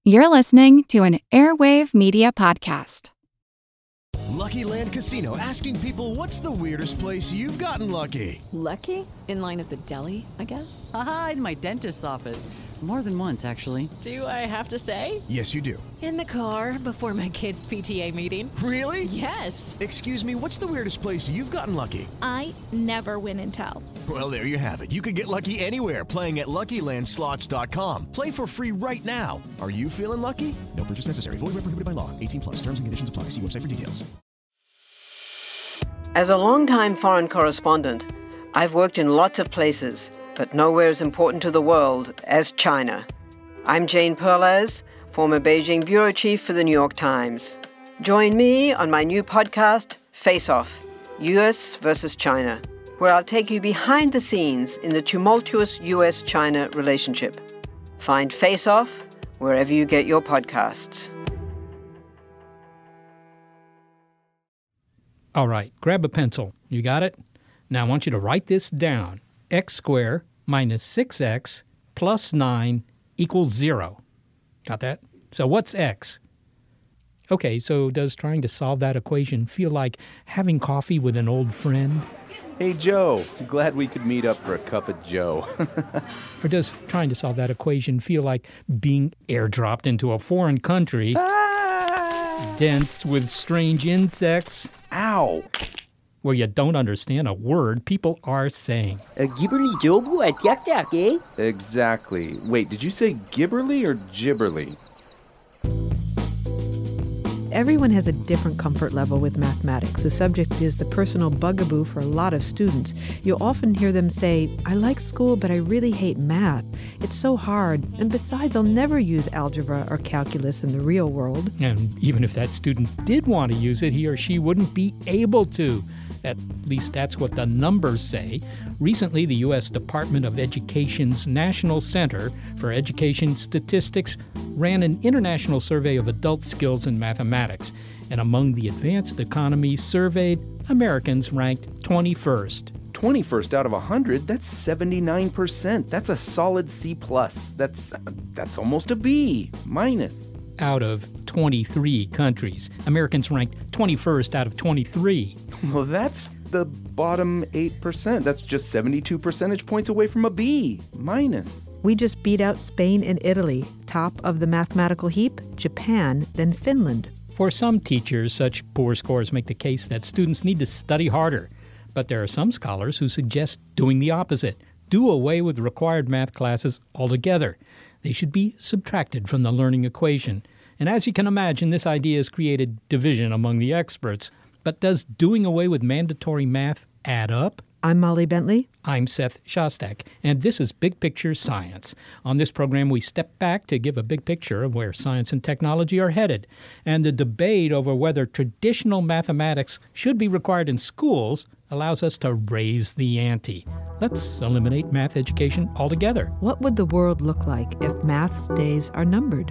You're listening to an Airwave Media Podcast. Lucky Land Casino, asking people, what's the weirdest place you've gotten lucky? Lucky? In line at the deli, I guess? Aha, in my dentist's office. More than once, actually. Do I have to say? Yes, you do. In the car before my kids' PTA meeting. Really? Yes. Excuse me, what's the weirdest place you've gotten lucky? I never win and tell. Well, there you have it. You can get lucky anywhere, playing at LuckyLandSlots.com. Play for free right now. Are you feeling lucky? No purchase necessary. Void where prohibited by law. 18+. Terms and conditions apply. See website for details. As a longtime foreign correspondent, I've worked in lots of places, but nowhere as important to the world as China. I'm Jane Perlez, former Beijing bureau chief for the New York Times. Join me on my new podcast, Face Off, U.S. versus China, where I'll take you behind the scenes in the tumultuous U.S.-China relationship. Find Face Off wherever you get your podcasts. All right, grab a pencil. You got it? Now I want you to write this down. X squared minus 6x plus 9 equals 0. Got that? So what's x? Okay, so does trying to solve that equation feel like having coffee with an old friend? Hey, Joe. Glad we could meet up for a cup of Joe. Or does trying to solve that equation feel like being airdropped into a foreign country, dense with strange insects? Ow! Where you don't understand a word people are saying. Gibberly jobu at yak eh? Exactly. Wait, did you say gibberly or gibberly? Everyone has a different comfort level with mathematics. The subject is the personal bugaboo for a lot of students. You'll often hear them say, I like school, but I really hate math. It's so hard. And besides, I'll never use algebra or calculus in the real world. And even if that student did want to use it, he or she wouldn't be able to. At least that's what the numbers say. Recently, the U.S. Department of Education's National Center for Education Statistics ran an international survey of adult skills in mathematics. And among the advanced economies surveyed, Americans ranked 21st. 21st out of 100? That's 79%. That's a solid C+. That's almost a B minus. Out of 23 countries. Americans ranked 21st out of 23. Well, that's the bottom 8%. That's just 72 percentage points away from a B minus. We just beat out Spain and Italy. Top of the mathematical heap, Japan, then Finland. For some teachers, such poor scores make the case that students need to study harder. But there are some scholars who suggest doing the opposite. Do away with required math classes altogether. They should be subtracted from the learning equation. And as you can imagine, this idea has created division among the experts. But does doing away with mandatory math add up? I'm Molly Bentley. I'm Seth Shostak, and this is Big Picture Science. On this program, we step back to give a big picture of where science and technology are headed. And the debate over whether traditional mathematics should be required in schools allows us to raise the ante. Let's eliminate math education altogether. What would the world look like if math's days are numbered?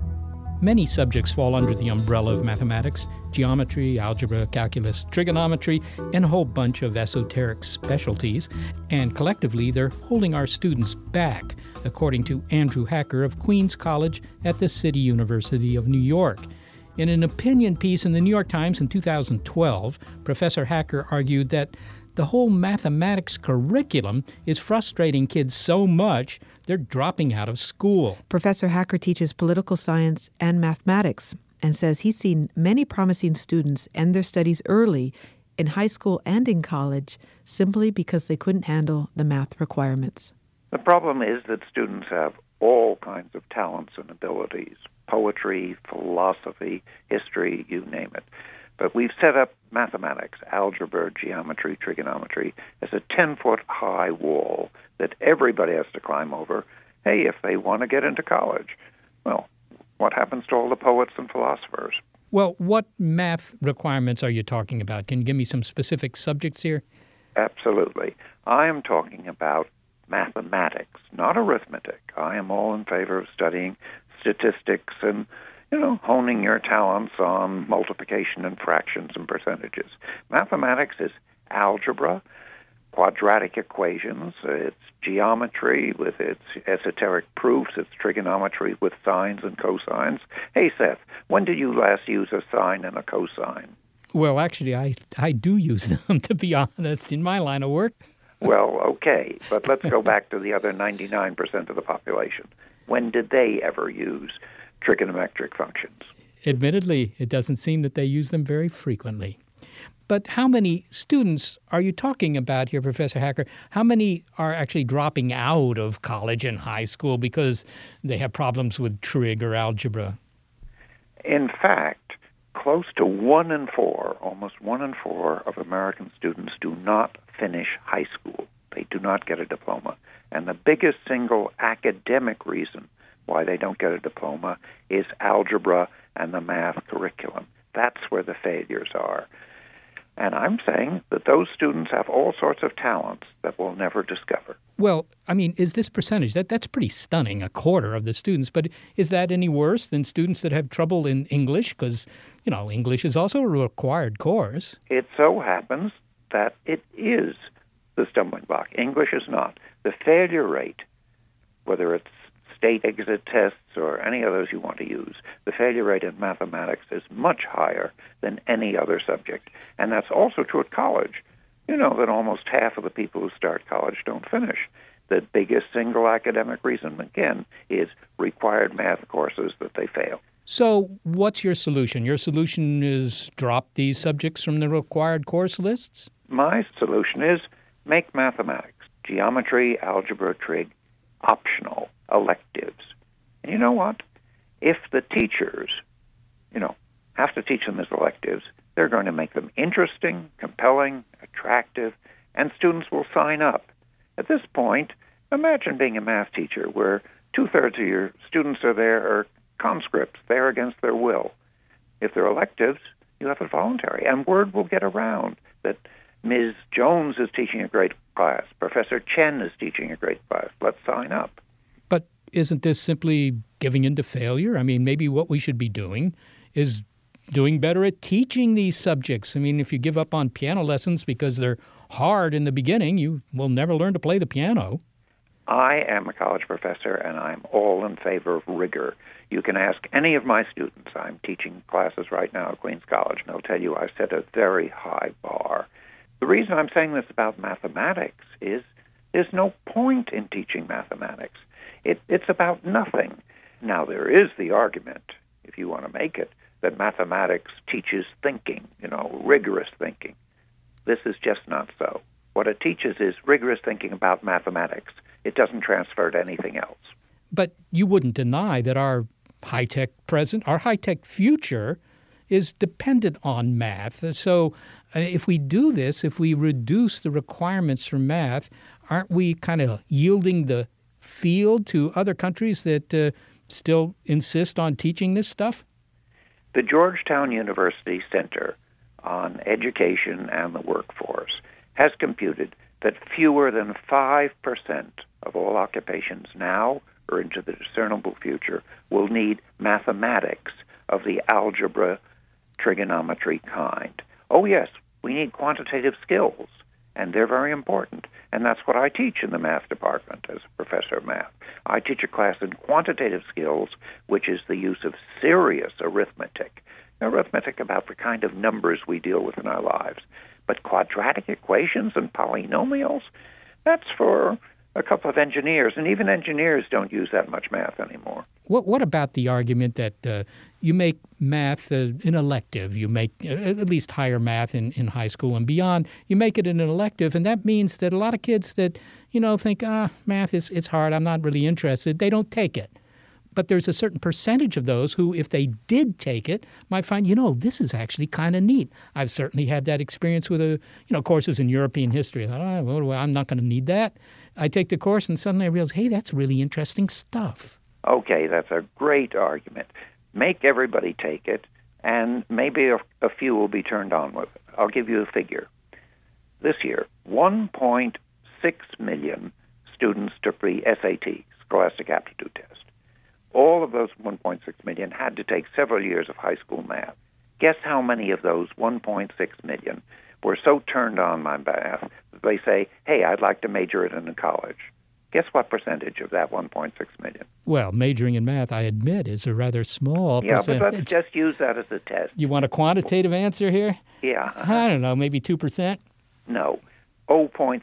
Many subjects fall under the umbrella of mathematics: geometry, algebra, calculus, trigonometry, and a whole bunch of esoteric specialties. And collectively, they're holding our students back, according to Andrew Hacker of Queens College at the City University of New York. In an opinion piece in the New York Times in 2012, Professor Hacker argued that the whole mathematics curriculum is frustrating kids so much they're dropping out of school. Professor Hacker teaches political science and mathematics and says he's seen many promising students end their studies early in high school and in college simply because they couldn't handle the math requirements. The problem is that students have all kinds of talents and abilities: poetry, philosophy, history, you name it. But we've set up mathematics, algebra, geometry, trigonometry, as a 10-foot-high wall that everybody has to climb over, hey, if they want to get into college. Well, what happens to all the poets and philosophers? Well, what math requirements are you talking about? Can you give me some specific subjects here? Absolutely. I am talking about mathematics, not arithmetic. I am all in favor of studying statistics and honing your talents on multiplication and fractions and percentages. Mathematics is algebra, quadratic equations, it's geometry with its esoteric proofs, it's trigonometry with sines and cosines. Hey, Seth, when did you last use a sine and a cosine? Well, actually, I do use them, to be honest, in my line of work. Well, okay, but let's go back to the other 99% of the population. When did they ever use trigonometric functions? Admittedly, it doesn't seem that they use them very frequently. But how many students are you talking about here, Professor Hacker? How many are actually dropping out of college and high school because they have problems with trig or algebra? In fact, close to 1 in 4, almost 1 in 4 of American students do not finish high school. They do not get a diploma. And the biggest single academic reason why they don't get a diploma is algebra and the math curriculum. That's where the failures are. And I'm saying that those students have all sorts of talents that we'll never discover. Well, I mean, is this percentage, that's pretty stunning, a quarter of the students, but is that any worse than students that have trouble in English? Because, English is also a required course. It so happens that it is the stumbling block. English is not. The failure rate, whether it's state exit tests or any others you want to use, the failure rate in mathematics is much higher than any other subject. And that's also true at college. You know that almost half of the people who start college don't finish. The biggest single academic reason, again, is required math courses that they fail. So what's your solution? Your solution is drop these subjects from the required course lists? My solution is make mathematics, geometry, algebra, trig, optional electives. And you know what? If the teachers, have to teach them as electives, they're going to make them interesting, compelling, attractive, and students will sign up. At this point, imagine being a math teacher where 2/3 of your students are conscripts, there against their will. If they're electives, you have it voluntary, and word will get around that Ms. Jones is teaching a great class, Professor Chen is teaching a great class. Let's sign up. But isn't this simply giving in to failure? I mean, maybe what we should be doing is doing better at teaching these subjects. I mean, if you give up on piano lessons because they're hard in the beginning, you will never learn to play the piano. I am a college professor, and I'm all in favor of rigor. You can ask any of my students. I'm teaching classes right now at Queens College, and they'll tell you I set a very high bar. The reason I'm saying this about mathematics is there's no point in teaching mathematics. It's about nothing. Now, there is the argument, if you want to make it, that mathematics teaches thinking, rigorous thinking. This is just not so. What it teaches is rigorous thinking about mathematics. It doesn't transfer to anything else. But you wouldn't deny that our high-tech present, our high-tech future is dependent on math. So if we do this, if we reduce the requirements for math, aren't we kind of yielding the field to other countries that still insist on teaching this stuff? The Georgetown University Center on Education and the Workforce has computed that fewer than 5% of all occupations now or into the discernible future will need mathematics of the algebra, trigonometry kind. Oh, yes, we need quantitative skills, and they're very important. And that's what I teach in the math department as a professor of math. I teach a class in quantitative skills, which is the use of serious arithmetic about the kind of numbers we deal with in our lives. But quadratic equations and polynomials, that's for a couple of engineers, and even engineers don't use that much math anymore. What about the argument that you make math an elective? You make at least higher math in high school and beyond. You make it an elective, and that means that a lot of kids that, think, math it's hard, I'm not really interested, they don't take it. But there's a certain percentage of those who, if they did take it, might find, this is actually kind of neat. I've certainly had that experience with courses in European history. I thought, well, I'm not going to need that. I take the course, and suddenly I realize, hey, that's really interesting stuff. Okay, that's a great argument. Make everybody take it, and maybe a few will be turned on with it. I'll give you a figure. This year, 1.6 million students took the SAT, Scholastic Aptitude Test. All of those 1.6 million had to take several years of high school math. Guess how many of those 1.6 million were so turned on by math that they say, hey, I'd like to major it in college. Guess what percentage of that 1.6 million? Well, majoring in math, I admit, is a rather small percentage. But let's just use that as a test. You want a quantitative answer here? Yeah. I don't know, maybe 2%? No, 0.6%.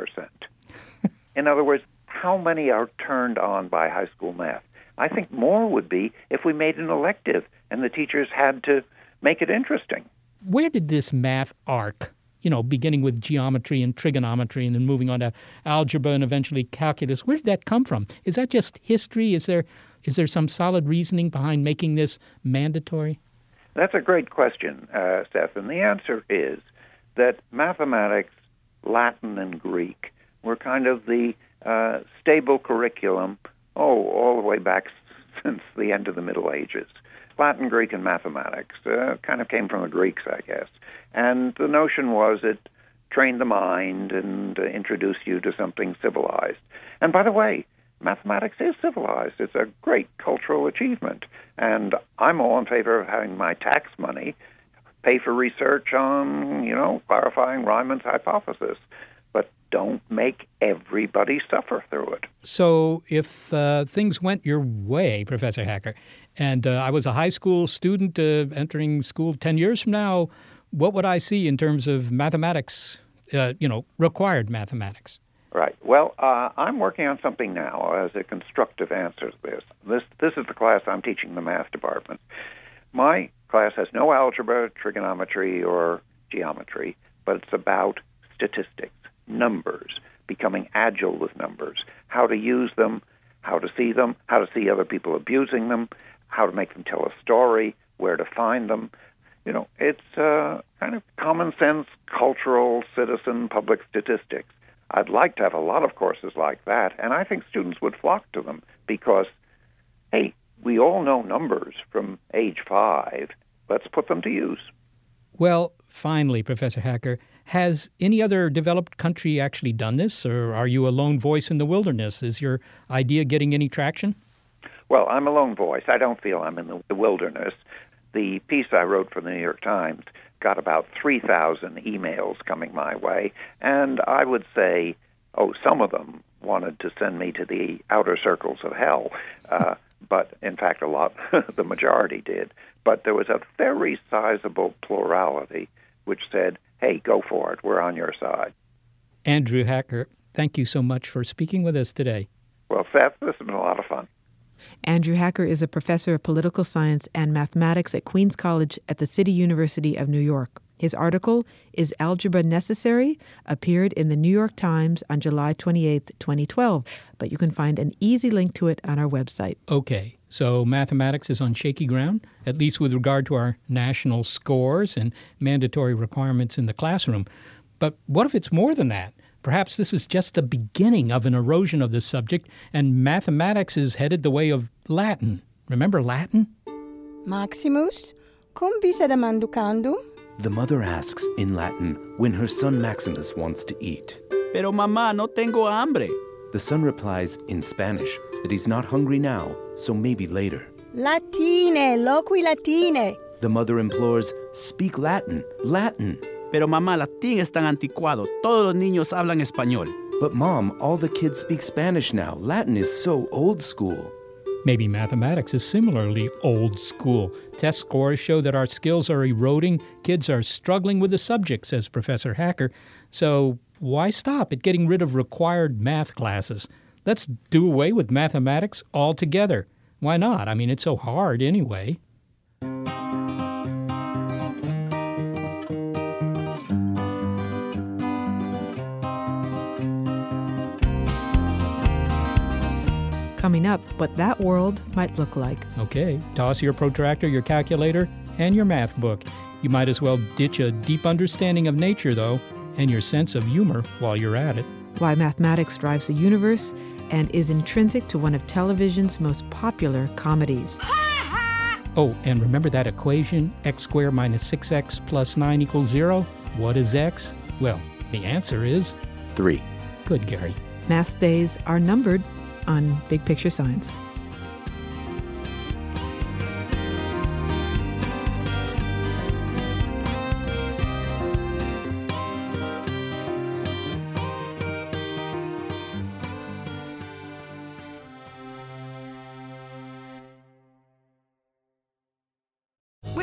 In other words, how many are turned on by high school math? I think more would be if we made an elective and the teachers had to make it interesting. Where did this math arc, beginning with geometry and trigonometry and then moving on to algebra and eventually calculus, where did that come from? Is that just history? Is there some solid reasoning behind making this mandatory? That's a great question, Seth, and the answer is that mathematics, Latin, and Greek were kind of the stable curriculum, all the way back since the end of the Middle Ages. Latin, Greek, and mathematics kind of came from the Greeks, I guess. And the notion was it trained the mind and introduced you to something civilized. And by the way, mathematics is civilized. It's a great cultural achievement. And I'm all in favor of having my tax money pay for research on, clarifying Riemann's hypothesis. But don't make everybody suffer through it. So if things went your way, Professor Hacker, and I was a high school student entering school 10 years from now, what would I see in terms of mathematics, required mathematics? Right. Well, I'm working on something now as a constructive answer to this. This is the class I'm teaching the math department. My class has no algebra, trigonometry, or geometry, but it's about statistics, numbers, becoming agile with numbers, how to use them, how to see other people abusing them, how to make them tell a story, where to find them. It's kind of common sense, cultural, citizen, public statistics. I'd like to have a lot of courses like that, and I think students would flock to them because, hey, we all know numbers from age 5. Let's put them to use. Well, finally, Professor Hacker, has any other developed country actually done this, or are you a lone voice in the wilderness? Is your idea getting any traction? Well, I'm a lone voice. I don't feel I'm in the wilderness. The piece I wrote for the New York Times got about 3,000 emails coming my way, and I would say, some of them wanted to send me to the outer circles of hell, but in fact, the majority did. But there was a very sizable plurality which said, hey, go for it, we're on your side. Andrew Hacker, thank you so much for speaking with us today. Well, Seth, this has been a lot of fun. Andrew Hacker is a professor of political science and mathematics at Queens College at the City University of New York. His article, Is Algebra Necessary?, appeared in the New York Times on July 28, 2012, but you can find an easy link to it on our website. Okay, so mathematics is on shaky ground, at least with regard to our national scores and mandatory requirements in the classroom. But what if it's more than that? Perhaps this is just the beginning of an erosion of the subject, and mathematics is headed the way of Latin. Remember Latin? Maximus, cum visere manducandum? The mother asks in Latin when her son Maximus wants to eat. Pero mamá, no tengo hambre. The son replies in Spanish that he's not hungry now, so maybe later. Latine, loqui latine. The mother implores, speak Latin, Latin. Pero mamá, latín es tan anticuado. Todos los niños hablan español. But mom, all the kids speak Spanish now. Latin is so old school. Maybe mathematics is similarly old school. Test scores show that our skills are eroding. Kids are struggling with the subject, says Professor Hacker. So why stop at getting rid of required math classes? Let's do away with mathematics altogether. Why not? I mean, it's so hard anyway. Coming up, what that world might look like. Okay, toss your protractor, your calculator, and your math book. You might as well ditch a deep understanding of nature, though, and your sense of humor while you're at it. Why mathematics drives the universe and is intrinsic to one of television's most popular comedies. Oh, and remember that equation, x squared minus 6x plus 9 equals 0? What is x? Well, the answer is 3. Good, Gary. Math days are numbered on Big Picture Science.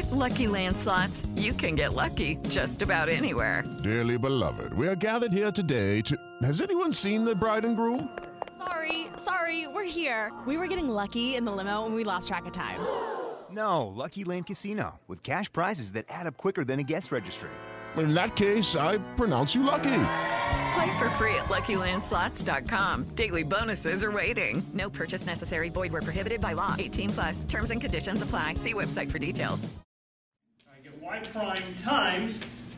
With Lucky Land Slots, you can get lucky just about anywhere. Dearly beloved, we are gathered here today to... Has anyone seen the bride and groom? Sorry, we're here. We were getting lucky in the limo and we lost track of time. No, Lucky Land Casino, with cash prizes that add up quicker than a guest registry. In that case, I pronounce you lucky. Play for free at LuckyLandSlots.com. Daily bonuses are waiting. No purchase necessary. Void where prohibited by law. 18+. Terms and conditions apply. See website for details. I get y prime times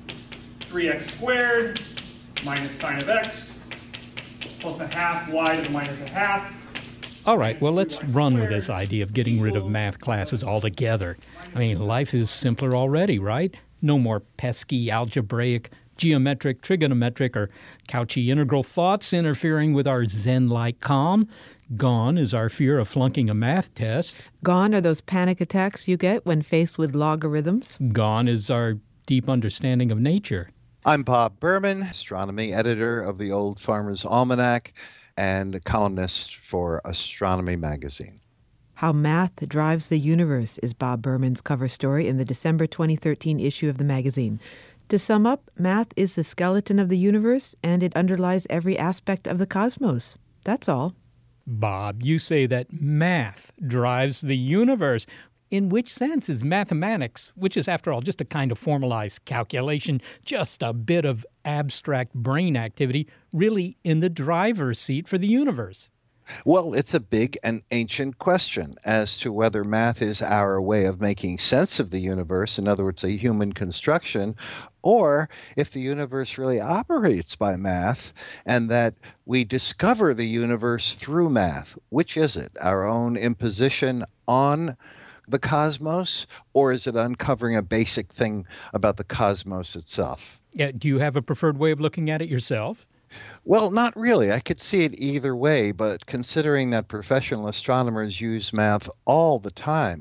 3x squared minus sine of x plus a half y to the minus a half. All right, well, let's run with this idea of getting rid of math classes altogether. I mean, life is simpler already, right? No more pesky algebraic, geometric, trigonometric, or Cauchy integral thoughts interfering with our Zen-like calm. Gone is our fear of flunking a math test. Gone are those panic attacks you get when faced with logarithms. Gone is our deep understanding of nature. I'm Bob Berman, astronomy editor of the Old Farmer's Almanac and a columnist for Astronomy Magazine. How Math Drives the Universe is Bob Berman's cover story in the December 2013 issue of the magazine. To sum up, math is the skeleton of the universe, and it underlies every aspect of the cosmos. That's all. Bob, you say that math drives the universe. In which sense is mathematics, which is, after all, just a kind of formalized calculation, just a bit of abstract brain activity, really in the driver's seat for the universe? Well, it's a big and ancient question as to whether math is our way of making sense of the universe, in other words, a human construction, or if the universe really operates by math and that we discover the universe through math. Which is it? Our own imposition on the cosmos, or is it uncovering a basic thing about the cosmos itself? Yeah, do you have a preferred way of looking at it yourself? Well, not really. I could see it either way, but considering that professional astronomers use math all the time,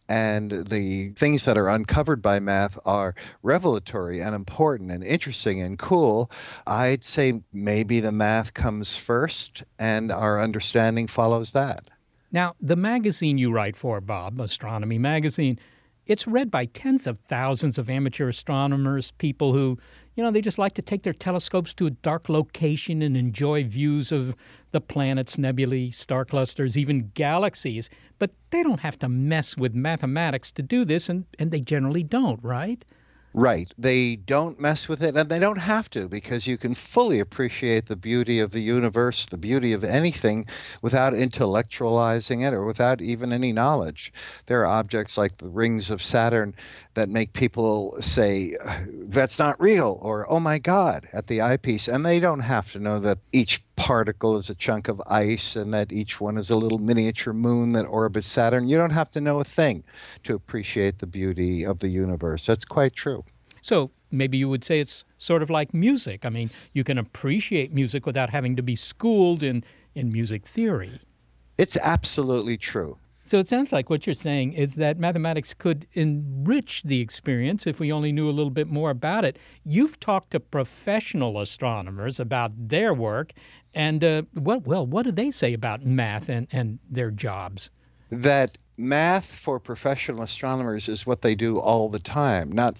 and the things that are uncovered by math are revelatory and important and interesting and cool, I'd say maybe the math comes first and our understanding follows that. Now, the magazine you write for, Bob, Astronomy Magazine, it's read by tens of thousands of amateur astronomers, people who, they just like to take their telescopes to a dark location and enjoy views of the planets, nebulae, star clusters, even galaxies. But they don't have to mess with mathematics to do this, and they generally don't, right? Right. They don't mess with it, and they don't have to, because you can fully appreciate the beauty of the universe, the beauty of anything, without intellectualizing it or without even any knowledge. There are objects like the rings of Saturn that make people say, that's not real, or, oh my God, at the eyepiece. And they don't have to know that each particle is a chunk of ice and that each one is a little miniature moon that orbits Saturn. You don't have to know a thing to appreciate the beauty of the universe. That's quite true. So maybe you would say it's sort of like music. I mean, you can appreciate music without having to be schooled in music theory. It's absolutely true. So it sounds like what you're saying is that mathematics could enrich the experience if we only knew a little bit more about it. You've talked to professional astronomers about their work, and what do they say about math and their jobs? That math for professional astronomers is what they do all the time, not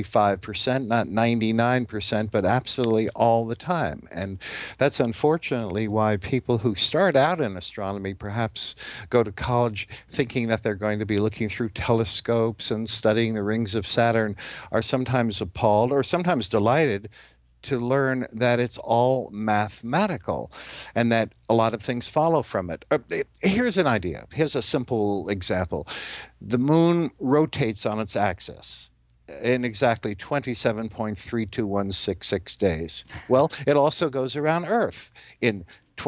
35%, not 99%, but absolutely all the time. And that's unfortunately why people who start out in astronomy perhaps go to college thinking that they're going to be looking through telescopes and studying the rings of Saturn are sometimes appalled or sometimes delighted to learn that it's all mathematical and that a lot of things follow from it. Here's an idea. Here's a simple example. The moon rotates on its axis in exactly 27.32166 days. Well, it also goes around Earth in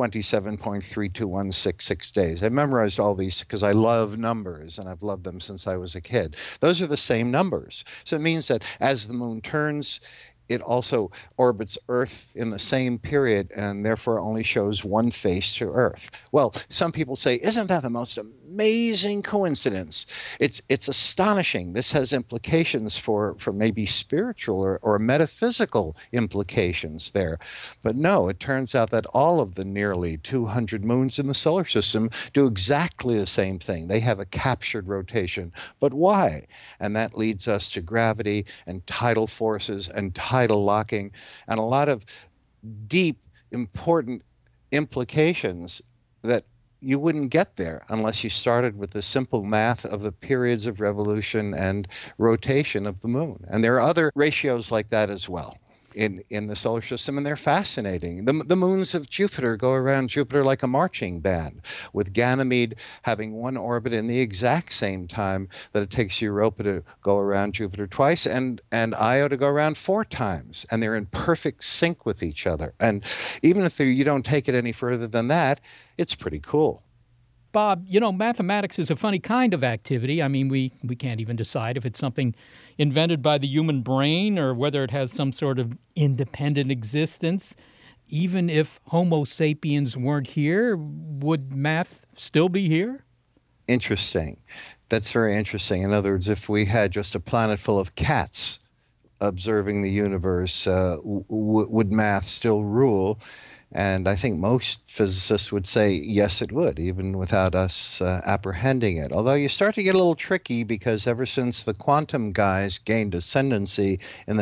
27.32166 days. I memorized all these because I love numbers, and I've loved them since I was a kid. Those are the same numbers. So it means that as the moon turns, it also orbits Earth in the same period and therefore only shows one face to Earth. Well, some people say, isn't that the most amazing coincidence? It's astonishing. This has implications for maybe spiritual or metaphysical implications there. But no, it turns out that all of the nearly 200 moons in the solar system do exactly the same thing. They have a captured rotation. But why? And that leads us to gravity and tidal forces and tidal locking and a lot of deep, important implications that you wouldn't get there unless you started with the simple math of the periods of revolution and rotation of the moon. And there are other ratios like that as well in the solar system, and they're fascinating. The moons of Jupiter go around Jupiter like a marching band, with Ganymede having one orbit in the exact same time that it takes Europa to go around Jupiter twice, and Io to go around 4 times, and they're in perfect sync with each other. And even if you don't take it any further than that, it's pretty cool. Bob, mathematics is a funny kind of activity. I mean, we can't even decide if it's something invented by the human brain or whether it has some sort of independent existence. Even if Homo sapiens weren't here, would math still be here? Interesting. That's very interesting. In other words, if we had just a planet full of cats observing the universe, would math still rule? And I think most physicists would say, yes, it would, even without us apprehending it. Although you start to get a little tricky because ever since the quantum guys gained ascendancy in the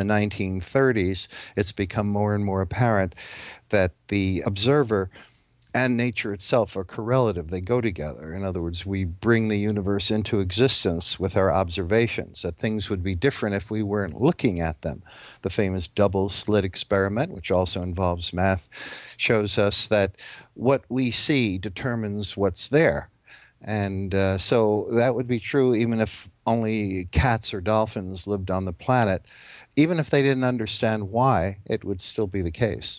1930s, it's become more and more apparent that the observer and nature itself are correlative. They go together. In other words, we bring the universe into existence with our observations, that things would be different if we weren't looking at them. The famous double-slit experiment, which also involves math, shows us that what we see determines what's there. And so that would be true even if only cats or dolphins lived on the planet. Even if they didn't understand why, it would still be the case.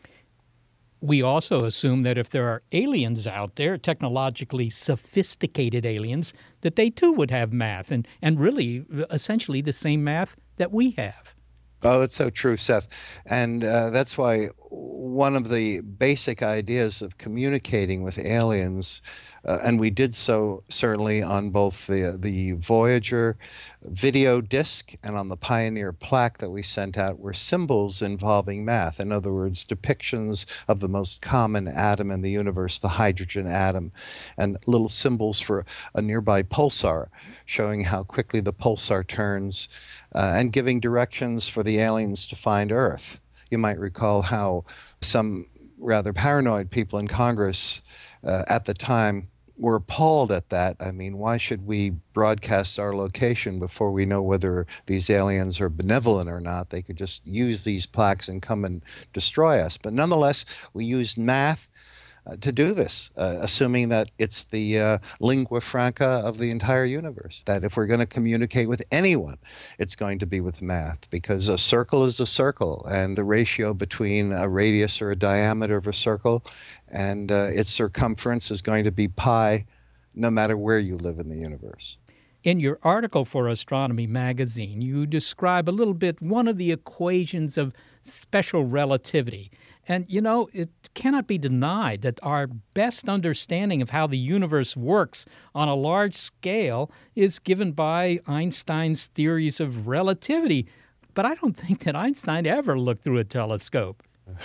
We also assume that if there are aliens out there, technologically sophisticated aliens, that they too would have math and really essentially the same math that we have. Oh, it's so true, Seth. And that's why one of the basic ideas of communicating with aliens, and we did so certainly on both the Voyager video disc and on the Pioneer plaque that we sent out, were symbols involving math. In other words, depictions of the most common atom in the universe, the hydrogen atom, and little symbols for a nearby pulsar, showing how quickly the pulsar turns, and giving directions for the aliens to find Earth. You might recall how some rather paranoid people in Congress at the time were appalled at that. I mean, why should we broadcast our location before we know whether these aliens are benevolent or not? They could just use these plaques and come and destroy us. But nonetheless, we used math to do this, assuming that it's the lingua franca of the entire universe, that if we're going to communicate with anyone, it's going to be with math, because a circle is a circle, and the ratio between a radius or a diameter of a circle and its circumference is going to be pi, no matter where you live in the universe. In your article for Astronomy Magazine, you describe a little bit one of the equations of special relativity. And, it cannot be denied that our best understanding of how the universe works on a large scale is given by Einstein's theories of relativity. But I don't think that Einstein ever looked through a telescope.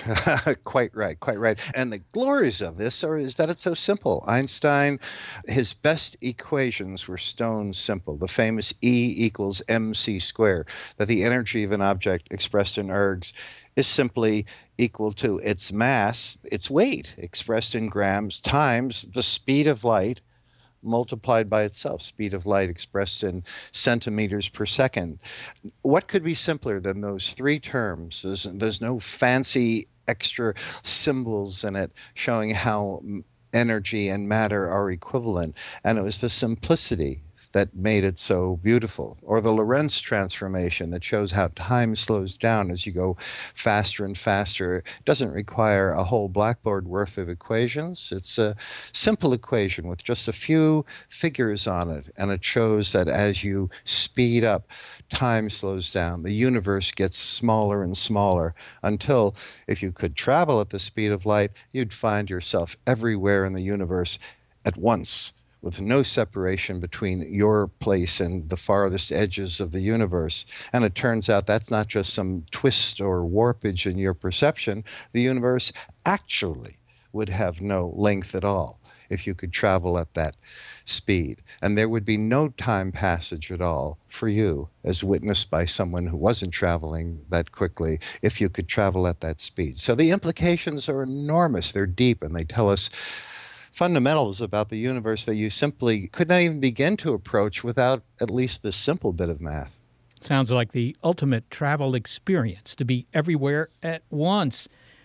Quite right, quite right. And the glories of this is that it's so simple. Einstein, his best equations were stone simple. The famous E equals mc squared, that the energy of an object expressed in ergs is simply equal to its mass, its weight, expressed in grams, times the speed of light multiplied by itself, speed of light expressed in centimeters per second. What could be simpler than those 3 terms? There's no fancy extra symbols in it showing how energy and matter are equivalent. And it was the simplicity that made it so beautiful. Or the Lorentz transformation that shows how time slows down as you go faster and faster. It doesn't require a whole blackboard worth of equations. It's a simple equation with just a few figures on it, and it shows that as you speed up, time slows down. The universe gets smaller and smaller until, if you could travel at the speed of light, you'd find yourself everywhere in the universe at once, with no separation between your place and the farthest edges of the universe. And it turns out that's not just some twist or warpage in your perception. The universe actually would have no length at all if you could travel at that speed. And there would be no time passage at all for you, as witnessed by someone who wasn't traveling that quickly, if you could travel at that speed. So the implications are enormous. They're deep, and they tell us fundamentals about the universe that you simply could not even begin to approach without at least this simple bit of math. Sounds like the ultimate travel experience, to be everywhere at once.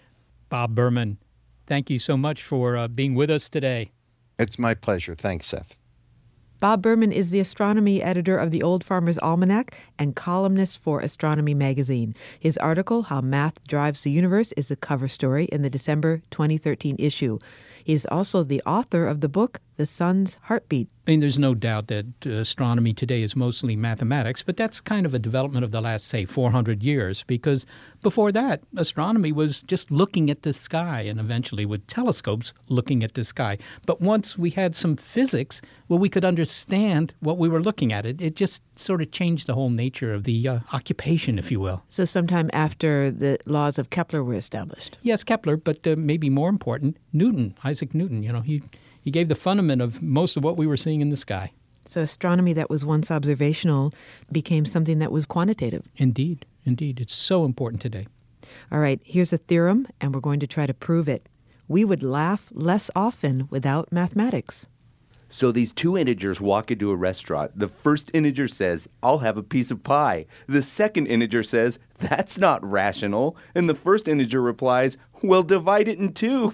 Bob Berman, thank you so much for being with us today. It's my pleasure. Thanks, Seth. Bob Berman is the astronomy editor of the Old Farmer's Almanac and columnist for Astronomy Magazine. His article, How Math Drives the Universe, is a cover story in the December 2013 issue. He is also the author of the book, The Sun's Heartbeat. I mean, there's no doubt that astronomy today is mostly mathematics, but that's kind of a development of the last, say, 400 years, because before that, astronomy was just looking at the sky, and eventually with telescopes looking at the sky. But once we had some physics, well, we could understand what we were looking at. It just sort of changed the whole nature of the occupation, if you will. So sometime after the laws of Kepler were established. Yes, Kepler, but maybe more important, Newton, Isaac Newton. You know, he gave the fundament of most of what we were seeing in the sky. So astronomy that was once observational became something that was quantitative. Indeed, indeed. It's so important today. All right, here's a theorem, and we're going to try to prove it. We would laugh less often without mathematics. So these two integers walk into a restaurant. The first integer says, "I'll have a piece of pie." The second integer says, "That's not rational." And the first integer replies, "Well, divide it in two."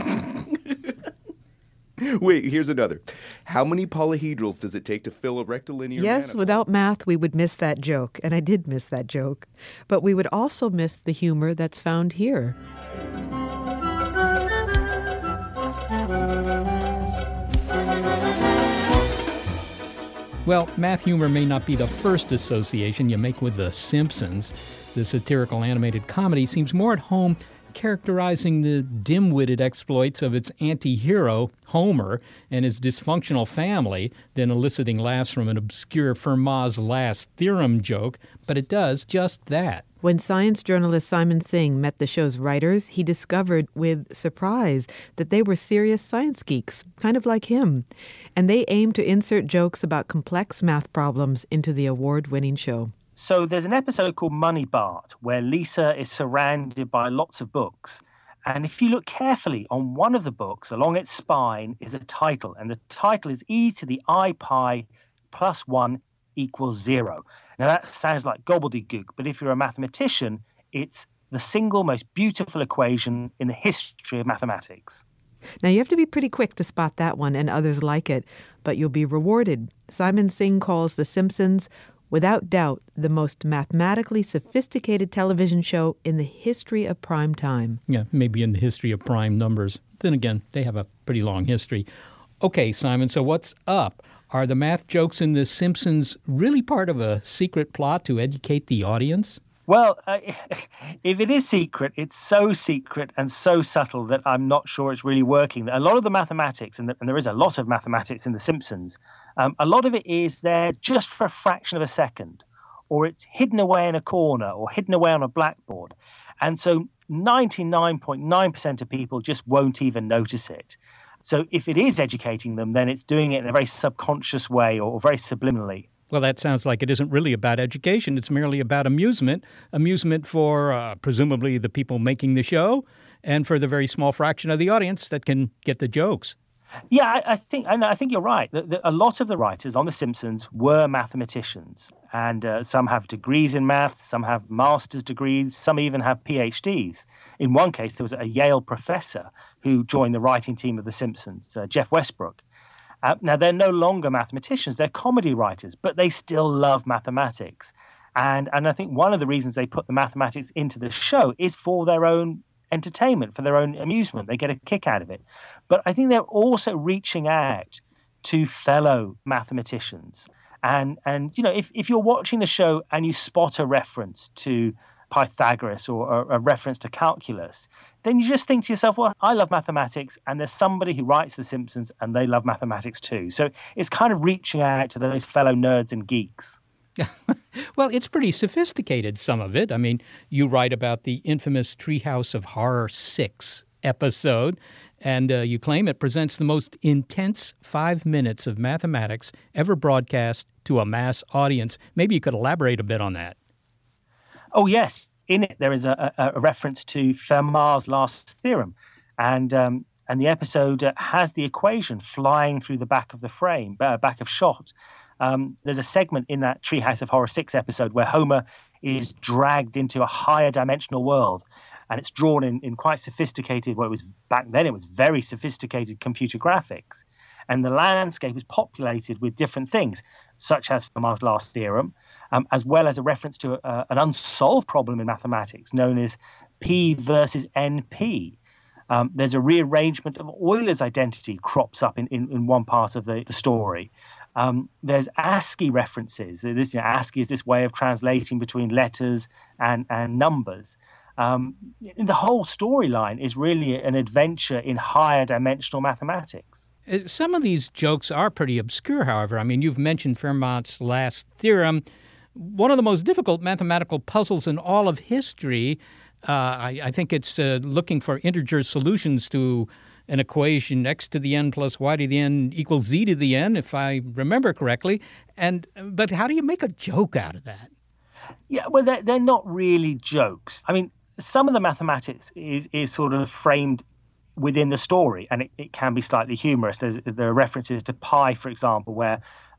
Wait, here's another. How many polyhedrals does it take to fill a rectilinear Yes, manifold? without math, we would miss that joke, and I did miss that joke. But we would also miss the humor that's found here. Well, math humor may not be the first association you make with The Simpsons. The satirical animated comedy seems more at home characterizing the dim-witted exploits of its anti-hero, Homer, and his dysfunctional family than eliciting laughs from an obscure Fermat's last theorem joke, but it does just that. When science journalist Simon Singh met the show's writers, he discovered with surprise that they were serious science geeks, kind of like him. And they aimed to insert jokes about complex math problems into the award-winning show. So there's an episode called Money Bart where Lisa is surrounded by lots of books. And if you look carefully on one of the books, along its spine is a title. And the title is e to the I pi plus 1 equals 0. Now that sounds like gobbledygook, but if you're a mathematician, it's the single most beautiful equation in the history of mathematics. Now, you have to be pretty quick to spot that one and others like it, but you'll be rewarded. Simon Singh calls The Simpsons, without doubt, the most mathematically sophisticated television show in the history of prime time. Yeah, maybe in the history of prime numbers. Then again, they have a pretty long history. Okay, Simon, so what's up? Are the math jokes in The Simpsons really part of a secret plot to educate the audience? Well, if it is secret, it's so secret and so subtle that I'm not sure it's really working. A lot of the mathematics, and there is a lot of mathematics in The Simpsons, a lot of it is there just for a fraction of a second, or it's hidden away in a corner or hidden away on a blackboard. And so 99.9% of people just won't even notice it. So if it is educating them, then it's doing it in a very subconscious way or very subliminally. Well, that sounds like it isn't really about education. It's merely about amusement. Amusement for presumably the people making the show and for the very small fraction of the audience that can get the jokes. Yeah, I think you're right. A lot of the writers on The Simpsons were mathematicians, and some have degrees in maths, some have master's degrees, some even have PhDs. In one case, there was a Yale professor who joined the writing team of The Simpsons, Jeff Westbrook. Now, they're no longer mathematicians, they're comedy writers, but they still love mathematics. And I think one of the reasons they put the mathematics into the show is for their own entertainment, for their own amusement. They get a kick out of it. But I think they're also reaching out to fellow mathematicians. And you know, if you're watching the show and you spot a reference to Pythagoras or a reference to calculus, then you just think to yourself, well, I love mathematics, and there's somebody who writes The Simpsons and they love mathematics too. So it's kind of reaching out to those fellow nerds and geeks. Well, it's pretty sophisticated, some of it. I mean, you write about the infamous Treehouse of Horror 6 episode, and you claim it presents the most intense 5 minutes of mathematics ever broadcast to a mass audience. Maybe you could elaborate a bit on that. Oh, yes. In it, there is a reference to Fermat's last theorem. And the episode has the equation flying through the back of the frame, back of shot. There's a segment in that Treehouse of Horror 6 episode where Homer is dragged into a higher dimensional world. And it's drawn in quite sophisticated, well, it was back then, it was very sophisticated computer graphics. And the landscape is populated with different things, such as Fermat's last theorem, as well as a reference to an unsolved problem in mathematics known as P versus NP. There's a rearrangement of Euler's identity crops up in one part of the story. There's ASCII references. ASCII is this way of translating between letters and numbers. The whole storyline is really an adventure in higher dimensional mathematics. Some of these jokes are pretty obscure, however. I mean, you've mentioned Fermat's last theorem, one of the most difficult mathematical puzzles in all of history. I think it's looking for integer solutions to an equation x to the n plus y to the n equals z to the n, if I remember correctly. But how do you make a joke out of that? Yeah, well, they're not really jokes. I mean, some of the mathematics is sort of framed within the story, and it can be slightly humorous. There are references to pi, for example, where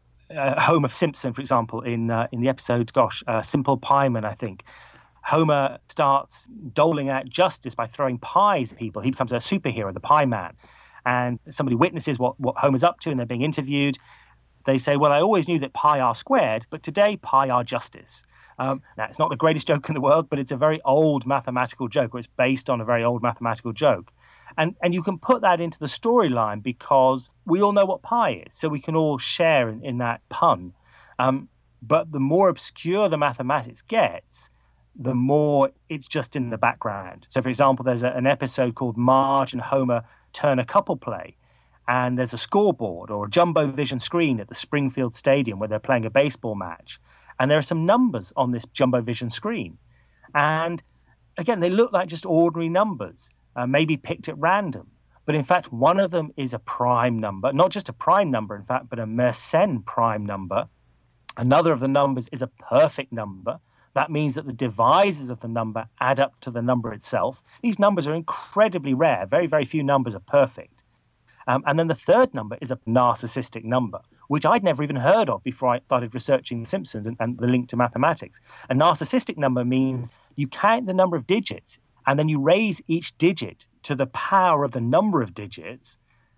Homer Simpson, for example, in the episode, Simple Pieman, I think, Homer starts doling out justice by throwing pies at people. He becomes a superhero, the Pie Man. And somebody witnesses what Homer's up to, and they're being interviewed. They say, well, I always knew that pi r squared, but today pi r justice. Now, it's not the greatest joke in the world, but it's a very old mathematical joke, or it's based on a very old mathematical joke. And you can put that into the storyline because we all know what pi is, so we can all share in that pun. But the more obscure the mathematics gets, the more it's just in the background. So, for example, there's an episode called Marge and Homer Turn a Couple Play, and there's a scoreboard or a jumbo vision screen at the Springfield Stadium where they're playing a baseball match. And there are some numbers on this jumbo vision screen. And again, they look like just ordinary numbers, maybe picked at random. But in fact, one of them is a prime number, not just a prime number, in fact, but a Mersenne prime number. Another of the numbers is a perfect number. That means that the divisors of the number add up to the number itself. These numbers are incredibly rare. Very, very few numbers are perfect. And then the third number is a narcissistic number, which I'd never even heard of before I started researching The Simpsons and the link to mathematics. A narcissistic number means you count the number of digits, and then you raise each digit to the power of the number of digits,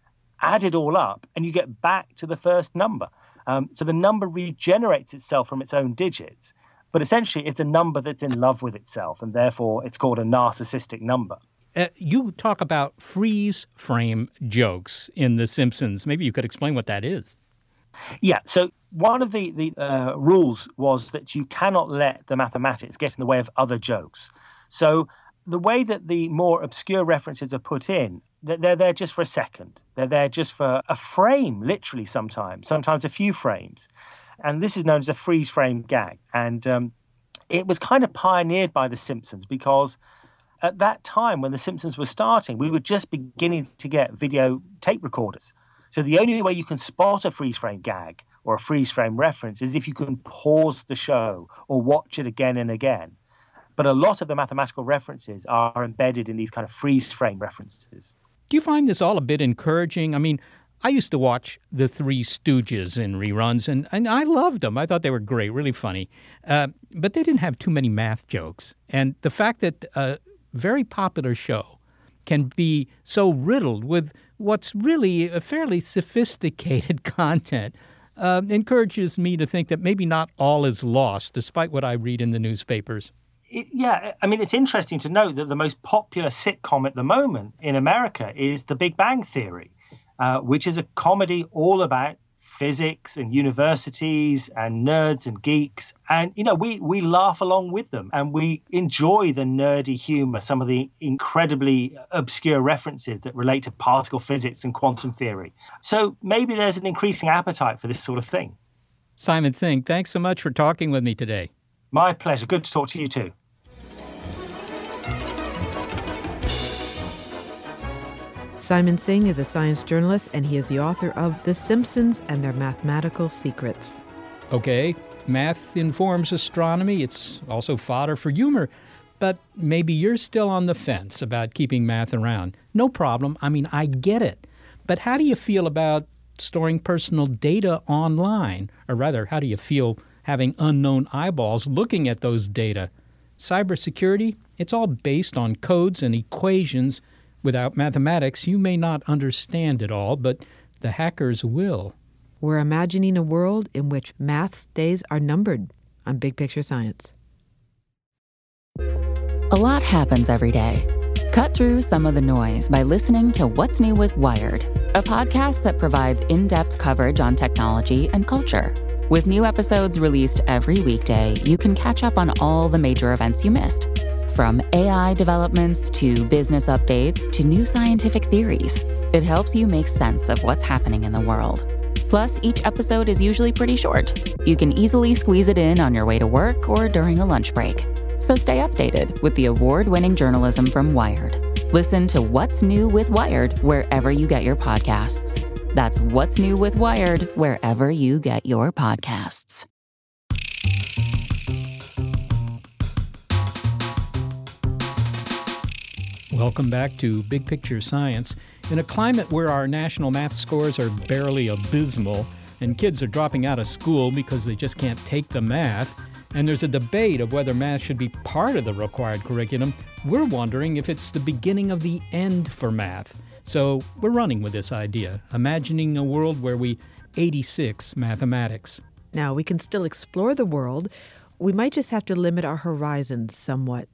add it all up, and you get back to the first number. So the number regenerates itself from its own digits. But essentially, it's a number that's in love with itself, and therefore it's called a narcissistic number. You talk about freeze frame jokes in The Simpsons. Maybe you could explain what that is. Yeah, so one of the rules was that you cannot let the mathematics get in the way of other jokes. So the way that the more obscure references are put in, they're there just for a second. They're there just for a frame, literally sometimes a few frames. And this is known as a freeze frame gag. And it was kind of pioneered by The Simpsons because at that time when The Simpsons were starting, we were just beginning to get video tape recorders. So the only way you can spot a freeze frame gag or a freeze frame reference is if you can pause the show or watch it again and again. But a lot of the mathematical references are embedded in these kind of freeze frame references. Do you find this all a bit encouraging? I mean, I used to watch The Three Stooges in reruns, and I loved them. I thought they were great, really funny. But they didn't have too many math jokes. And the fact that a very popular show can be so riddled with what's really a fairly sophisticated content encourages me to think that maybe not all is lost, despite what I read in the newspapers. It's interesting to note that the most popular sitcom at the moment in America is The Big Bang Theory, which is a comedy all about physics and universities and nerds and geeks. And, we laugh along with them and we enjoy the nerdy humor, some of the incredibly obscure references that relate to particle physics and quantum theory. So maybe there's an increasing appetite for this sort of thing. Simon Singh, thanks so much for talking with me today. My pleasure. Good to talk to you too. Simon Singh is a science journalist, and he is the author of The Simpsons and Their Mathematical Secrets. Okay, math informs astronomy. It's also fodder for humor. But maybe you're still on the fence about keeping math around. No problem. I get it. But how do you feel about storing personal data online? Or rather, how do you feel having unknown eyeballs looking at those data? Cybersecurity, it's all based on codes and equations. Without mathematics, you may not understand it all, but the hackers will. We're imagining a world in which math's days are numbered on Big Picture Science. A lot happens every day. Cut through some of the noise by listening to What's New with Wired, a podcast that provides in-depth coverage on technology and culture. With new episodes released every weekday, you can catch up on all the major events you missed. From AI developments to business updates to new scientific theories, it helps you make sense of what's happening in the world. Plus, each episode is usually pretty short. You can easily squeeze it in on your way to work or during a lunch break. So stay updated with the award-winning journalism from Wired. Listen to What's New with Wired wherever you get your podcasts. That's What's New with Wired wherever you get your podcasts. Welcome back to Big Picture Science. In a climate where our national math scores are barely abysmal and kids are dropping out of school because they just can't take the math, and there's a debate of whether math should be part of the required curriculum, we're wondering if it's the beginning of the end for math. So we're running with this idea, imagining a world where we 86 mathematics. Now, we can still explore the world. We might just have to limit our horizons somewhat.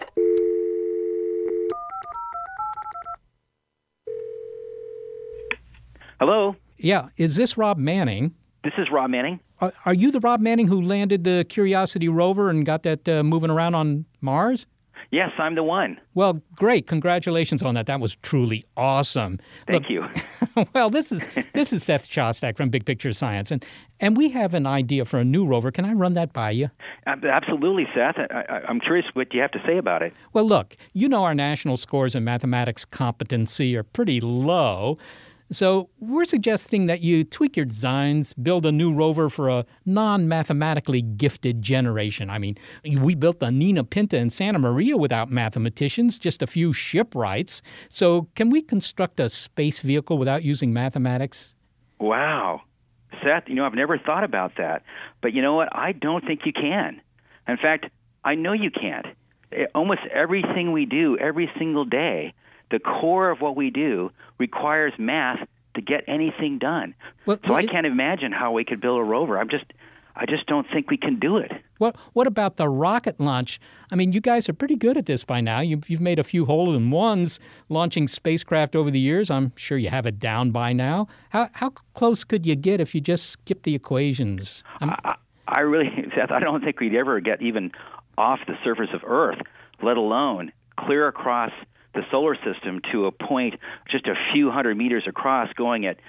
Hello? Yeah, is this Rob Manning? This is Rob Manning. Are you the Rob Manning who landed the Curiosity rover and got that moving around on Mars? Yes, I'm the one. Well, great. Congratulations on that. That was truly awesome. Thank you. Well, this is Seth Shostak from Big Picture Science, and we have an idea for a new rover. Can I run that by you? Absolutely, Seth. I'm curious what you have to say about it. Well, look, our national scores in mathematics competency are pretty low. So we're suggesting that you tweak your designs, build a new rover for a non-mathematically gifted generation. We built the Nina Pinta in Santa Maria without mathematicians, just a few shipwrights. So can we construct a space vehicle without using mathematics? Wow. Seth, I've never thought about that. But you know what? I don't think you can. In fact, I know you can't. Almost everything we do every single day, the core of what we do requires math to get anything done. So I can't imagine how we could build a rover. I just don't think we can do it. What about the rocket launch? You guys are pretty good at this by now. You've made a few hole-in-ones launching spacecraft over the years. I'm sure you have it down by now. How close could you get if you just skip the equations? I really, Seth, I don't think we'd ever get even off the surface of Earth, let alone clear across the solar system to a point just a few hundred meters across, going at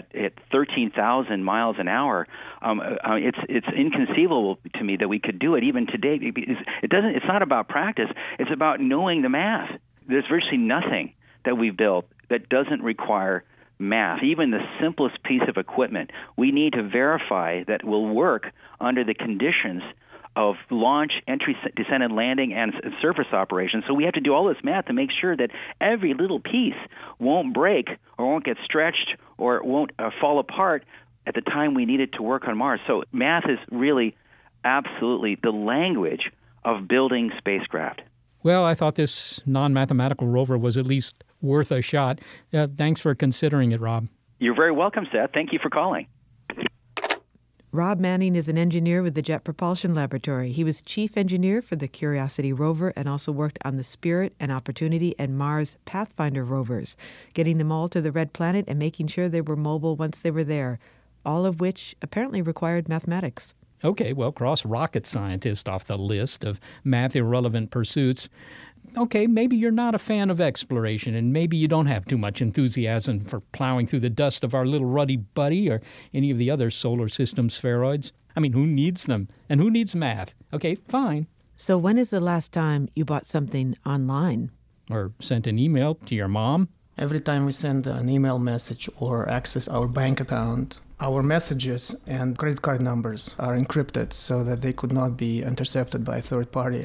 13,000 miles an hour. It's inconceivable to me that we could do it even today. It's not about practice. It's about knowing the math. There's virtually nothing that we've built that doesn't require math. Even the simplest piece of equipment, we need to verify that will work under the conditions of launch, entry, descent, and landing, and surface operations. So we have to do all this math to make sure that every little piece won't break or won't get stretched or won't fall apart at the time we need it to work on Mars. So math is really absolutely the language of building spacecraft. Well, I thought this non-mathematical rover was at least worth a shot. Thanks for considering it, Rob. You're very welcome, Seth. Thank you for calling. Rob Manning is an engineer with the Jet Propulsion Laboratory. He was chief engineer for the Curiosity rover and also worked on the Spirit and Opportunity and Mars Pathfinder rovers, getting them all to the Red Planet and making sure they were mobile once they were there, all of which apparently required mathematics. Okay, well, cross rocket scientist off the list of math-irrelevant pursuits. Okay, maybe you're not a fan of exploration, and maybe you don't have too much enthusiasm for plowing through the dust of our little ruddy buddy or any of the other solar system spheroids. I mean, who needs them? And who needs math? Okay, fine. So when is the last time you bought something online? Or sent an email to your mom? Every time we send an email message or access our bank account, our messages and credit card numbers are encrypted so that they could not be intercepted by a third party.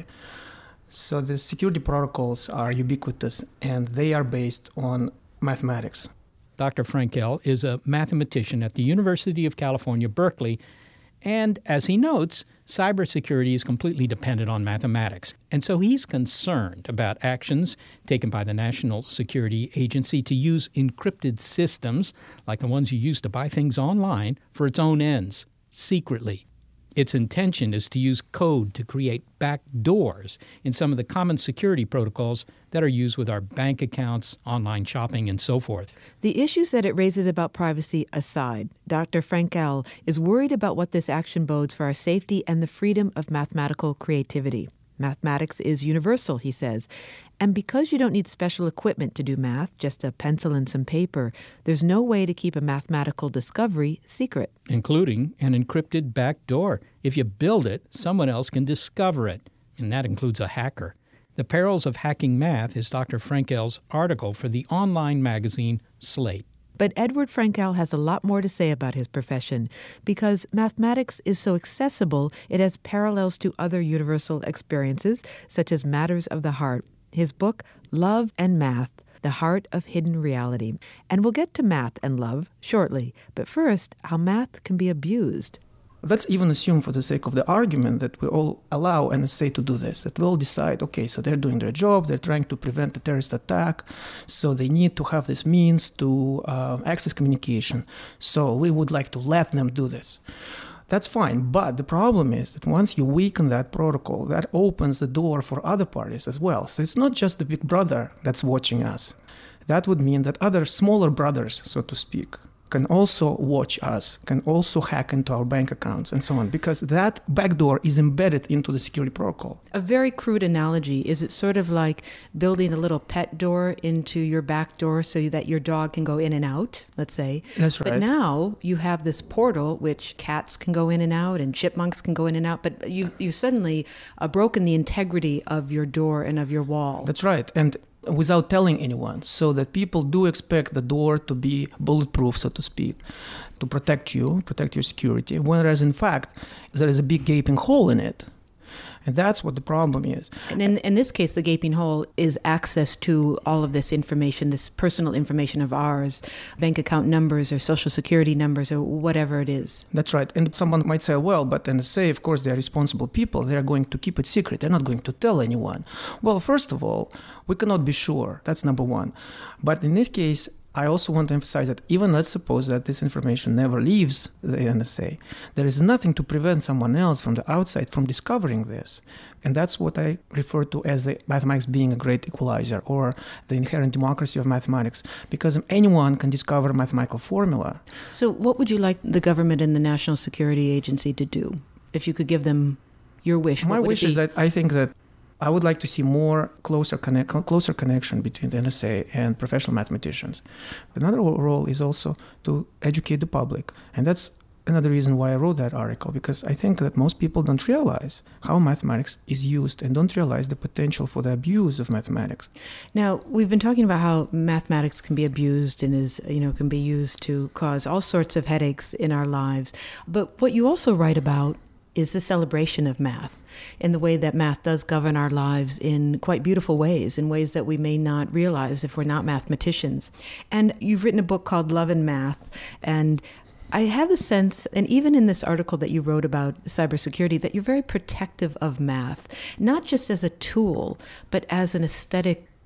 So the security protocols are ubiquitous, and they are based on mathematics. Dr. Frankel is a mathematician at the University of California, Berkeley, and as he notes, cybersecurity is completely dependent on mathematics. And so he's concerned about actions taken by the National Security Agency to use encrypted systems, like the ones you use to buy things online, for its own ends, secretly. Its intention is to use code to create back doors in some of the common security protocols that are used with our bank accounts, online shopping, and so forth. The issues that it raises about privacy aside, Dr. Frankel is worried about what this action bodes for our safety and the freedom of mathematical creativity. Mathematics is universal, he says. And because you don't need special equipment to do math, just a pencil and some paper, there's no way to keep a mathematical discovery secret. Including an encrypted back door. If you build it, someone else can discover it, and that includes a hacker. The Perils of Hacking Math is Dr. Frankel's article for the online magazine Slate. But Edward Frankel has a lot more to say about his profession. Because mathematics is so accessible, it has parallels to other universal experiences, such as matters of the heart. His book, Love and Math, The Heart of Hidden Reality. And we'll get to math and love shortly. But first, how math can be abused. Let's even assume for the sake of the argument that we all allow NSA to do this, that we'll decide, okay, so they're doing their job, they're trying to prevent a terrorist attack, so they need to have this means to access communication. So we would like to let them do this. That's fine, but the problem is that once you weaken that protocol, that opens the door for other parties as well. So it's not just the big brother that's watching us. That would mean that other smaller brothers, so to speak, can also watch us, can also hack into our bank accounts and so on, because that backdoor is embedded into the security protocol. A very crude analogy, is it sort of like building a little pet door into your back door so that your dog can go in and out, let's say? That's right. But now you have this portal which cats can go in and out and chipmunks can go in and out, but you suddenly broken the integrity of your door and of your wall. That's right. And without telling anyone, so that people do expect the door to be bulletproof, so to speak, to protect you, protect your security, whereas in fact there is a big gaping hole in it. And that's what the problem is. And in this case, the gaping hole is access to all of this information, this personal information of ours, bank account numbers or social security numbers or whatever it is. That's right. And someone might say, well, but NSA, of course, they're responsible people. They're going to keep it secret. They're not going to tell anyone. Well, first of all, we cannot be sure. That's number one. But in this case, I also want to emphasize that even let's suppose that this information never leaves the NSA, there is nothing to prevent someone else from the outside from discovering this. And that's what I refer to as the mathematics being a great equalizer, or the inherent democracy of mathematics, because anyone can discover a mathematical formula. So what would you like the government and the National Security Agency to do? If you could give them your wish, My wish is that I think that I would like to see more closer connection between the NSA and professional mathematicians. Another role is also to educate the public. And that's another reason why I wrote that article, because I think that most people don't realize how mathematics is used and don't realize the potential for the abuse of mathematics. Now, we've been talking about how mathematics can be abused and can be used to cause all sorts of headaches in our lives. But what you also write about is the celebration of math, in the way that math does govern our lives in quite beautiful ways, in ways that we may not realize if we're not mathematicians. And you've written a book called Love and Math, and I have a sense, and even in this article that you wrote about cybersecurity, that you're very protective of math, not just as a tool, but as an aesthetic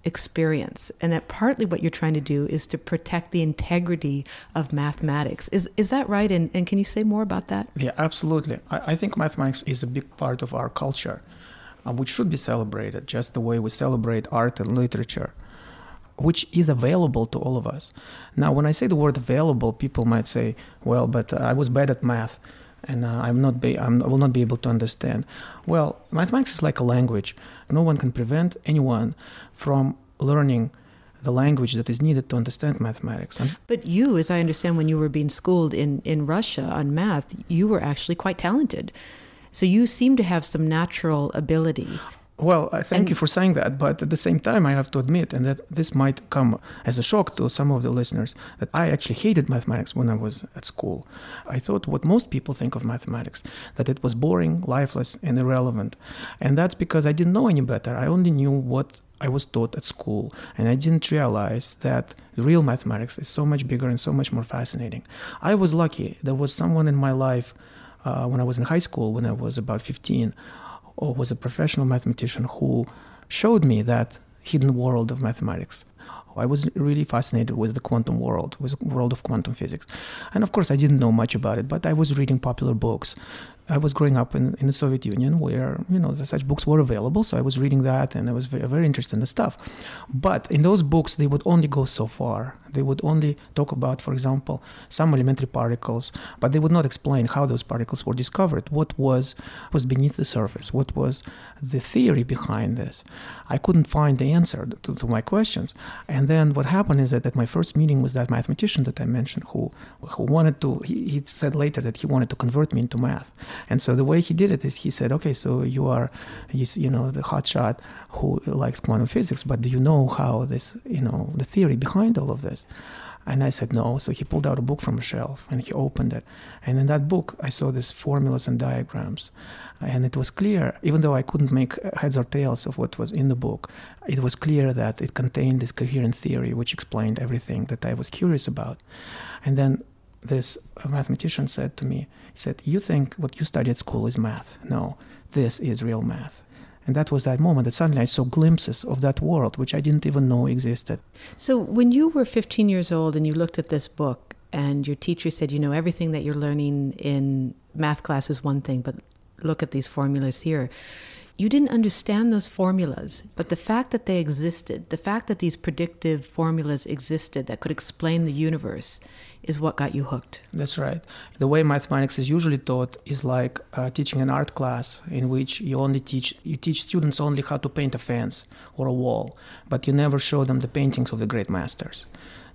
experience, and that partly what you're trying to do is to protect the integrity of mathematics. Is that right? And can you say more about that? Yeah, absolutely. I think mathematics is a big part of our culture, which should be celebrated just the way we celebrate art and literature, which is available to all of us. Now, when I say the word available, people might say, well, but I was bad at math, and I will not be able to understand. Well, mathematics is like a language. No one can prevent anyone from learning the language that is needed to understand mathematics. But you, as I understand, when you were being schooled in Russia on math, you were actually quite talented. So you seem to have some natural ability. Well, I thank you for saying that, but at the same time, I have to admit, and that this might come as a shock to some of the listeners, that I actually hated mathematics when I was at school. I thought what most people think of mathematics, that it was boring, lifeless, and irrelevant. And that's because I didn't know any better. I only knew what I was taught at school, and I didn't realize that real mathematics is so much bigger and so much more fascinating. I was lucky. There was someone in my life when I was in high school, when I was about 15, or was a professional mathematician who showed me that hidden world of mathematics. I was really fascinated with the quantum world, with the world of quantum physics. And of course, I didn't know much about it, but I was reading popular books. I was growing up in the Soviet Union where, such books were available, so I was reading that, and I was very, very interested in the stuff. But in those books, they would only go so far. They would only talk about, for example, some elementary particles, but they would not explain how those particles were discovered, what was beneath the surface, what was the theory behind this. I couldn't find the answer to my questions. And then what happened is that at my first meeting with that mathematician that I mentioned, who wanted to, he said later that he wanted to convert me into math. And so the way he did it is he said, okay, so you are, the hotshot who likes quantum physics, but do you know how this, the theory behind all of this? And I said, no. So he pulled out a book from a shelf and he opened it. And in that book, I saw these formulas and diagrams. And it was clear, even though I couldn't make heads or tails of what was in the book, it was clear that it contained this coherent theory which explained everything that I was curious about. And then this mathematician said to me, he said, you think what you study at school is math. No, this is real math. And that was that moment that suddenly I saw glimpses of that world, which I didn't even know existed. So when you were 15 years old and you looked at this book and your teacher said, everything that you're learning in math class is one thing, but look at these formulas here. You didn't understand those formulas, but the fact that they existed, the fact that these predictive formulas existed that could explain the universe is what got you hooked. That's right. The way mathematics is usually taught is like teaching an art class in which you teach students only how to paint a fence or a wall, but you never show them the paintings of the great masters.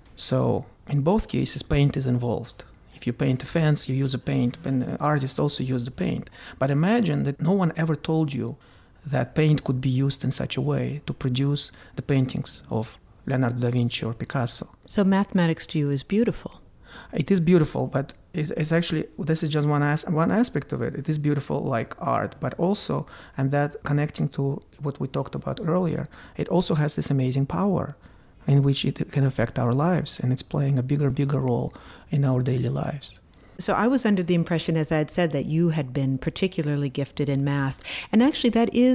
So in both cases, paint is involved. If you paint a fence, you use a paint, and the artists also use the paint. But imagine that no one ever told you that paint could be used in such a way to produce the paintings of Leonardo da Vinci or Picasso. So mathematics to you is beautiful. It is beautiful, but it's actually, this is just one aspect of it. It is beautiful like art, but also, and that connecting to what we talked about earlier, it also has this amazing power in which it can affect our lives, and it's playing a bigger role in our daily lives. So I was under the impression, as I had said, that you had been particularly gifted in math. And actually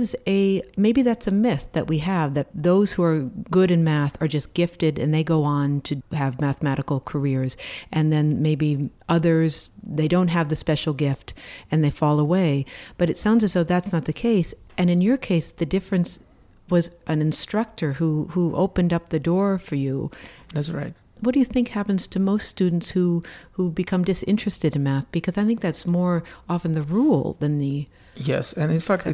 maybe that's a myth that we have, that those who are good in math are just gifted and they go on to have mathematical careers. And then maybe others, they don't have the special gift and they fall away. But it sounds as though that's not the case. And in your case, the difference was an instructor who opened up the door for you. That's right. What do you think happens to most students who become disinterested in math? Because I think that's more often the rule than the Yes, and in fact,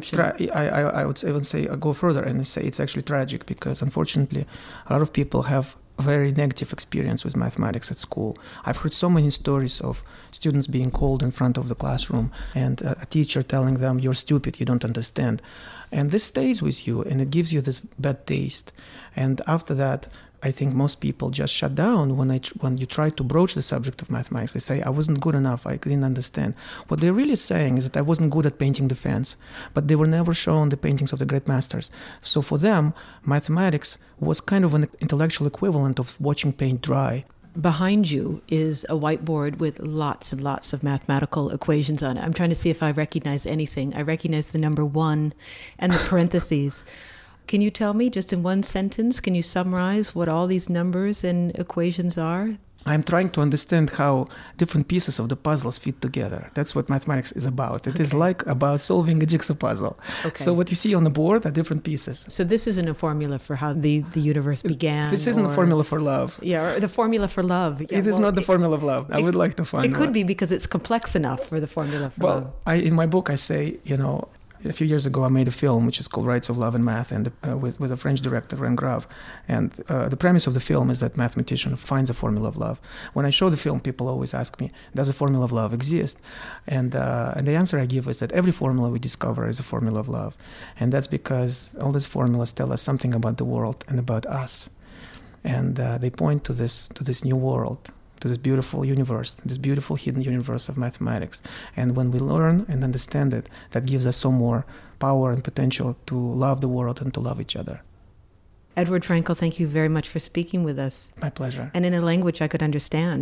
I would even say, go further and say it's actually tragic because unfortunately a lot of people have a very negative experience with mathematics at school. I've heard so many stories of students being called in front of the classroom and a teacher telling them, you're stupid, you don't understand. And this stays with you and it gives you this bad taste. And after that, I think most people just shut down when you try to broach the subject of mathematics. They say, I wasn't good enough, I didn't understand. What they're really saying is that I wasn't good at painting the fence, but they were never shown the paintings of the great masters. So for them, mathematics was kind of an intellectual equivalent of watching paint dry. Behind you is a whiteboard with lots and lots of mathematical equations on it. I'm trying to see if I recognize anything. I recognize the number 1 and the parentheses. Can you tell me, just in one sentence, can you summarize what all these numbers and equations are? I'm trying to understand how different pieces of the puzzles fit together. That's what mathematics is about. It is like about solving a jigsaw puzzle. Okay. So what you see on the board are different pieces. So this isn't a formula for how the universe began? This isn't a formula for love. Yeah, or the formula for love. Yeah, it is not the formula of love. I would like to find it. It could be because it's complex enough for the formula for love. Well, in my book I say, a few years ago, I made a film which is called Rights of Love and Math, and with a French director, Ren Grave. And the premise of the film is that mathematician finds a formula of love. When I show the film, people always ask me, does a formula of love exist? And the answer I give is that every formula we discover is a formula of love. And that's because all these formulas tell us something about the world and about us. And they point to this new world, to this beautiful universe, this beautiful hidden universe of mathematics. And when we learn and understand it, that gives us so more power and potential to love the world and to love each other. Edward Frankel, thank you very much for speaking with us. My pleasure. And in a language I could understand.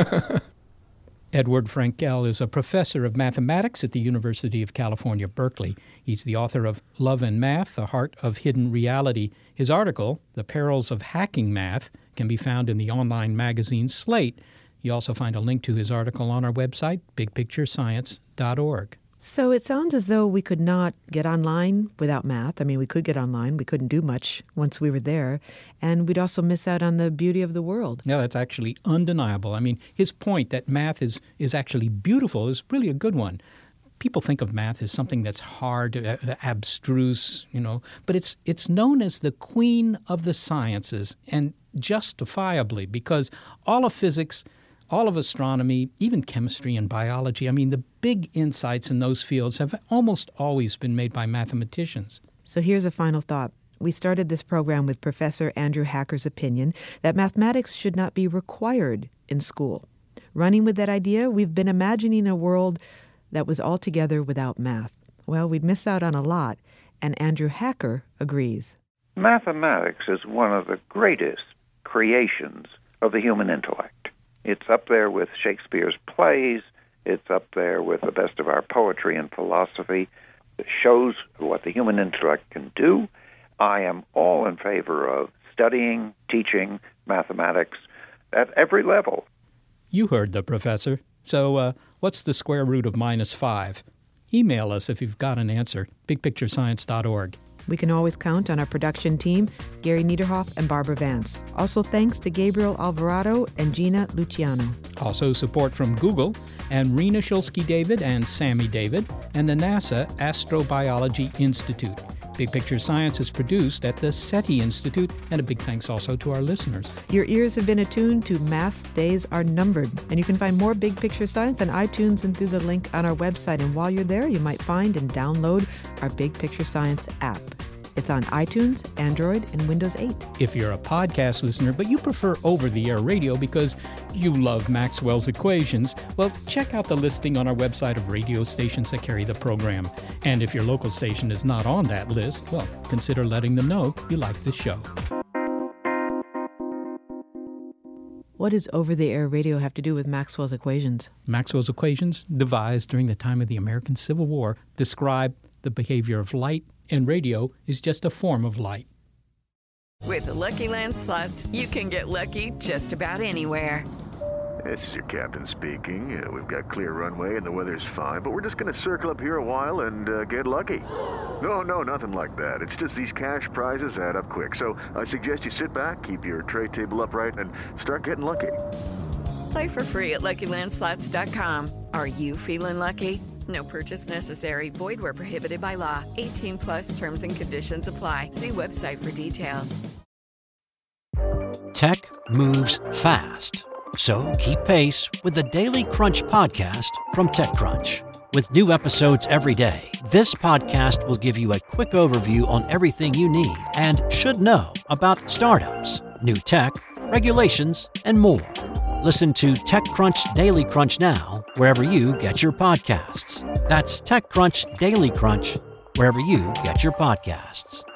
Edward Frankel is a professor of mathematics at the University of California, Berkeley. He's the author of Love and Math, The Heart of Hidden Reality. His article, The Perils of Hacking Math, can be found in the online magazine Slate. You also find a link to his article on our website, bigpicturescience.org. So it sounds as though we could not get online without math. I mean, we could get online. We couldn't do much once we were there. And we'd also miss out on the beauty of the world. No, that's actually undeniable. I mean, his point that math is actually beautiful is really a good one. People think of math as something that's hard, abstruse, but it's known as the queen of the sciences, and justifiably, because all of physics, all of astronomy, even chemistry and biology, I mean, the big insights in those fields have almost always been made by mathematicians. So here's a final thought. We started this program with Professor Andrew Hacker's opinion that mathematics should not be required in school. Running with that idea, we've been imagining a world that was altogether without math. Well, we'd miss out on a lot, and Andrew Hacker agrees. Mathematics is one of the greatest creations of the human intellect. It's up there with Shakespeare's plays. It's up there with the best of our poetry and philosophy. It shows what the human intellect can do. I am all in favor of studying, teaching mathematics at every level. You heard the professor. So what's the square root of -5? Email us if you've got an answer, bigpicturescience.org. We can always count on our production team, Gary Niederhoff and Barbara Vance. Also thanks to Gabriel Alvarado and Gina Luciano. Also support from Google and Rena Shulsky-David and Sammy David and the NASA Astrobiology Institute. Big Picture Science is produced at the SETI Institute, and a big thanks also to our listeners. Your ears have been attuned to Math's Days Are Numbered, and you can find more Big Picture Science on iTunes and through the link on our website. And while you're there, you might find and download our Big Picture Science app. It's on iTunes, Android, and Windows 8. If you're a podcast listener, but you prefer over-the-air radio because you love Maxwell's equations, well, check out the listing on our website of radio stations that carry the program. And if your local station is not on that list, well, consider letting them know you like the show. What does over-the-air radio have to do with Maxwell's equations? Maxwell's equations, devised during the time of the American Civil War, describe the behavior of light, and radio is just a form of light. With the Lucky Land Slots, you can get lucky just about anywhere. This is your captain speaking. We've got clear runway and the weather's fine, but we're just going to circle up here a while and get lucky. No, nothing like that. It's just these cash prizes add up quick. So I suggest you sit back, keep your tray table upright, and start getting lucky. Play for free at LuckyLandSlots.com. Are you feeling lucky? No purchase necessary. Void where prohibited by law. 18+ terms and conditions apply. See website for details. Tech moves fast. So keep pace with the Daily Crunch podcast from TechCrunch. With new episodes every day, this podcast will give you a quick overview on everything you need and should know about startups, new tech, regulations, and more. Listen to TechCrunch Daily Crunch now, wherever you get your podcasts. That's TechCrunch Daily Crunch, wherever you get your podcasts.